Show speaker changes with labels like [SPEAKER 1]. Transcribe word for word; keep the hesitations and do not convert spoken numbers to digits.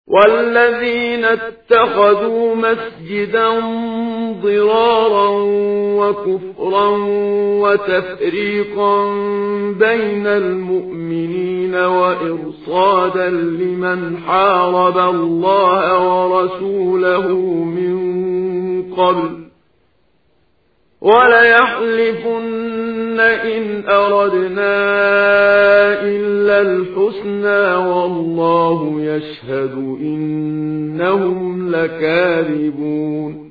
[SPEAKER 1] والذين اتخذوا مسجدا ضرارا وكفرا وتفريقا بين المؤمنين وإرصادا لمن حارب الله ورسوله من قبل وليحلفن إن أردنا إلا الحسنى والله يشهد إنهم لكاذبون